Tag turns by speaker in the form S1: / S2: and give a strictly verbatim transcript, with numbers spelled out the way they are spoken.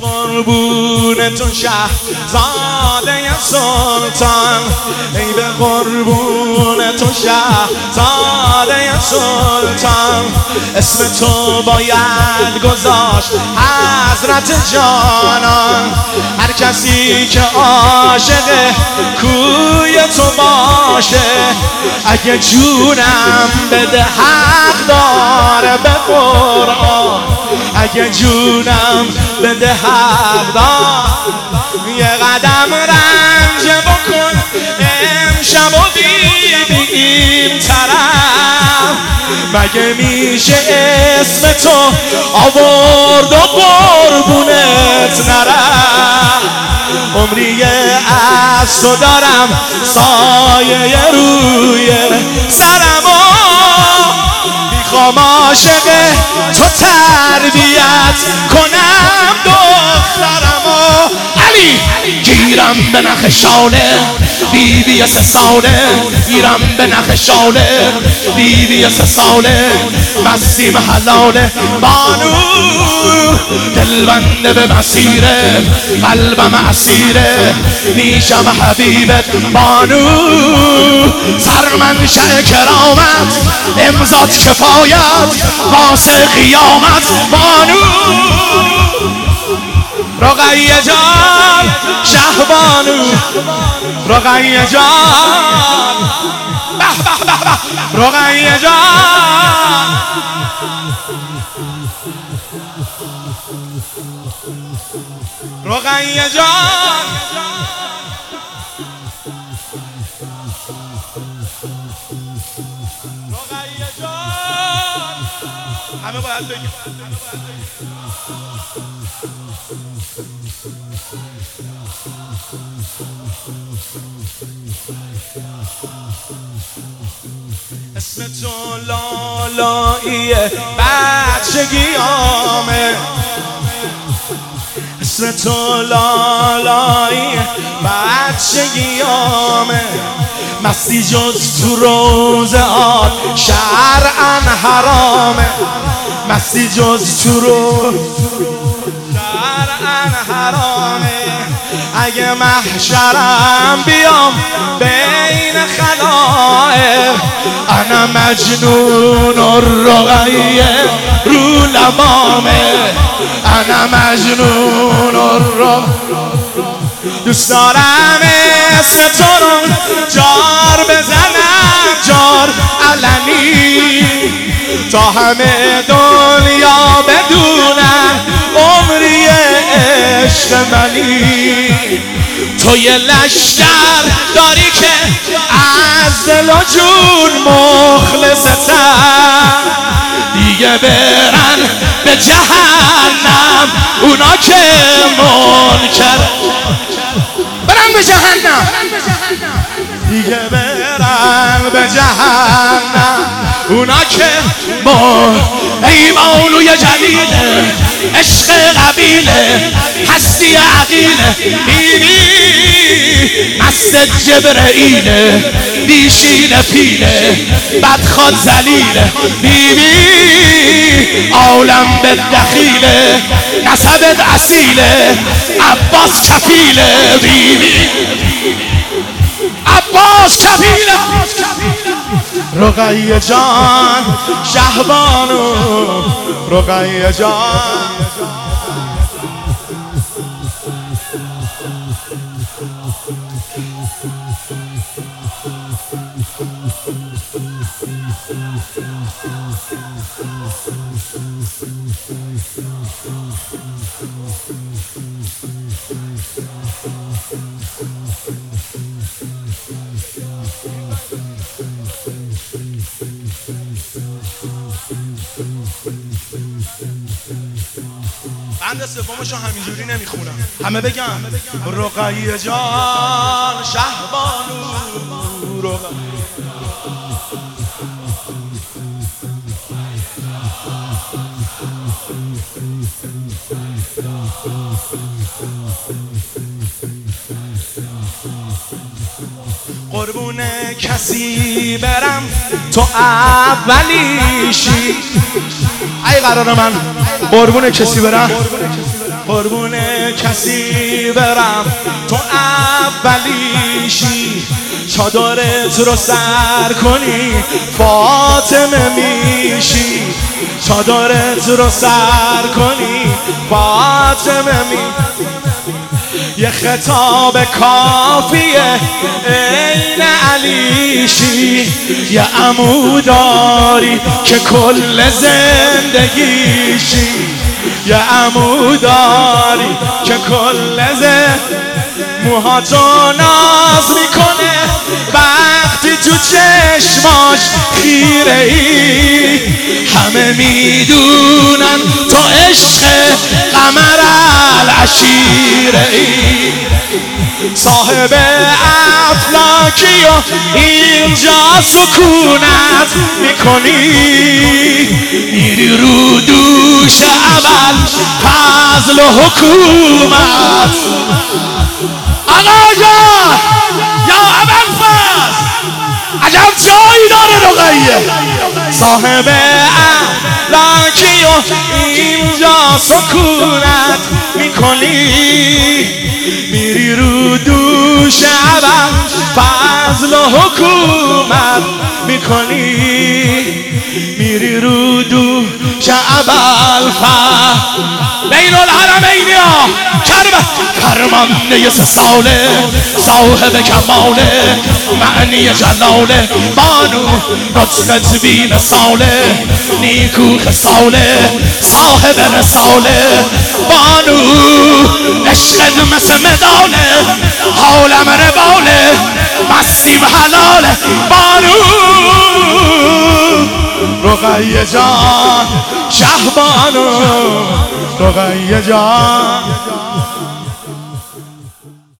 S1: قربون تو شهزاده سلطان، ای به قربون تو شهزاده سلطان. اسم تو باید گذاشت حضرت جانان. هر کسی که عاشق کوی تو باشه، اگه جونم بده حق داره به قرآن. اگه جونم بده حق داره. یه قدم رنج بکن امشب و دیدی این طرف، مگه میشه اسم تو آورد و قربونت نرم. عمری از تو دارم سایه روی سرم و میخوام عاشق تو تربیت کنم دخترم و علی گیرم به نخشانه بیبی سه ساله، گیرم به نخشانه بیبی سه ساله، مستیم حلاله بانو دلبنده به مسیره، قلبم اسیره میشم حبیبت بانو. سرمنشأ کرامت امضات کفایت واسه قیامت بانو. رقیه جان شهبانو، رقیه جان به به به به، رقیه جان رقیه جان. رقیه جان همه باید بگیم. اسم تو لالایی بچگیامه، اسم تو لالایی بچگیامه. مستی جز تو روزهات شرعاً حرامه، مستی جز تو روز شرعاً حرامه. اگه محشرم بیام بین خلائق، انا مجنون الرقیه رو لبامه، انا مجنون الرقیه. دوست دارم اسم تو رو جار بزنم، جار علنی، تا همه دنیا بدونن عمری عشق منی. تو یه لشکر داری که از دل و جون مخلصتن، دیگه برن به جهنم اونا که منکر، برن به جهنم، دیگه برن به جهنم اونا که ما. ای مولوی جلیله عشق قبیله هستی عقیله، بیبی مست جبرئیله بیشین پیله بدخواد زلیله، بیبی عالم به دخیله نسبت اصیله عباس کفیله، بیبی عباس کفیله. رقیه جان شهبانو، رقیه جان بند سومشو همینجوری نمیخونم، همه بگم رقیه جان شهبانو، رقیه قربون کسی برم تو اولیشی. ای قرار من قربون کسی برم قربون کسی برم تو اولیشی چادرت رو سر کنی فاطمه میشی چادرت رو سر کنی فاطمه می یه خطاب کافیه این علیشی یه عموداری که کل زندگیشی یه عموداری که کل زندگیشی موهاتو ناز میکنه وقتی تو چشماش خیره ای همه میدونن تو عشق قمر العشیره ای صاحب افلاکی و اینجا سکونت میکنی میری رو دوش اول فضل و حکومت آقا جان یا ابوالفضل عجب جایی داره رقیه صاحب افلاکی و اینجا سکونت میکنی میری رو دوش اول فضل و حکومت میکنی میری رو دوش اول فضل بین الحرمین ها کرم کرمانده سه ساله صاحب کماله معنی جلاله بانو نطق بی مثاله نیکو خصاله صاحب رساله بانو عشق مثل مداله حالم رباله مستی و حلاله بانو رقیه جان شهبانو رقیه جان